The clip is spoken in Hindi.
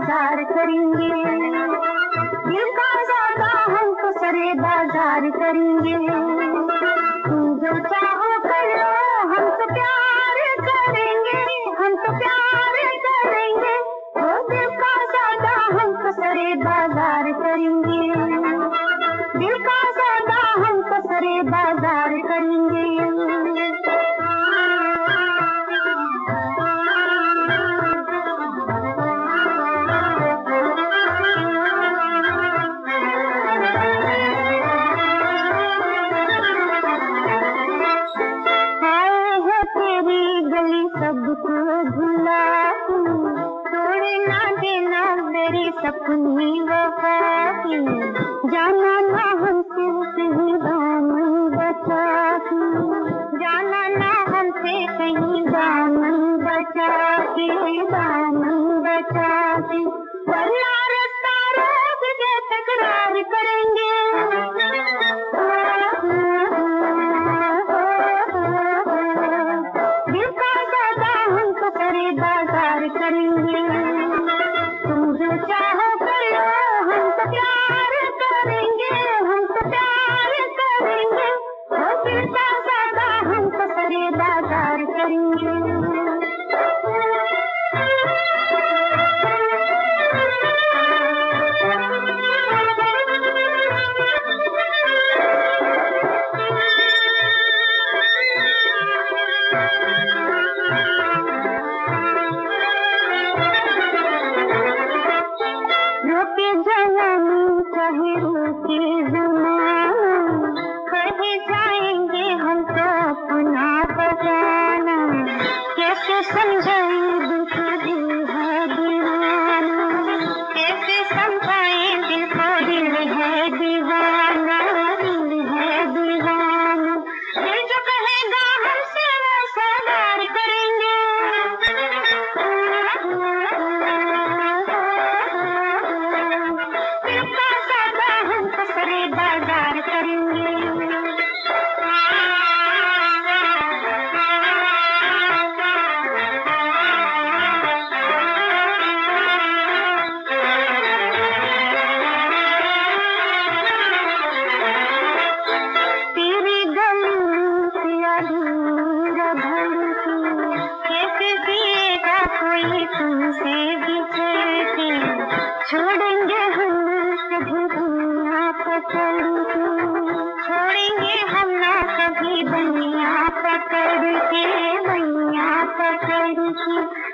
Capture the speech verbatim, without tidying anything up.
बाजार करेंगे, दिल का सौदा हम तो सरे बाजार करेंगे। तुम जो चाहो कर लो, हम तो प्यार करेंगे, हम तो प्यार करेंगे। वो दिल का सौदा हम तो सरे बाजार करेंगे, दिल का सौदा हम तो सरे बाजार करेंगे। सबको भुला तोड़ ना देना मेरी सपनी वफा की, जाना ना हमसे कहीं दामन बचा के, जाना ना हमसे कहीं दामन बचा के, दामन बचा के। वरना रास्ता रोक के तकरार करेंगे, बाजार करेंगे। तुम जो चाहो कर लो, हम तो प्यार करेंगे, हम तो प्यार करेंगे। वो दिल का सौदा हम तो सरे बाजार करेंगे। रोके जवानी चाहे रोके ज़माना, कहीं जाएंगे हम तो अपना बजाना। कैसे समझाए दिल को दिल है दीवाना, कैसे समझाए दिल को दिल है दीवाना, दिल है दीवाना। दिल जो कहेगा हमसे वो सवार करेंगे, सरे बाजार करेंगे। तेरी गली से अधूर भड़की, कैसे पिएगा कोई तुमसे बिछड़ के। छोड़ेंगे हम कभी दुनिया पकड़ के, छोड़ेंगे हम ना कभी दुनिया पकड़ के, दुनिया पकड़ के।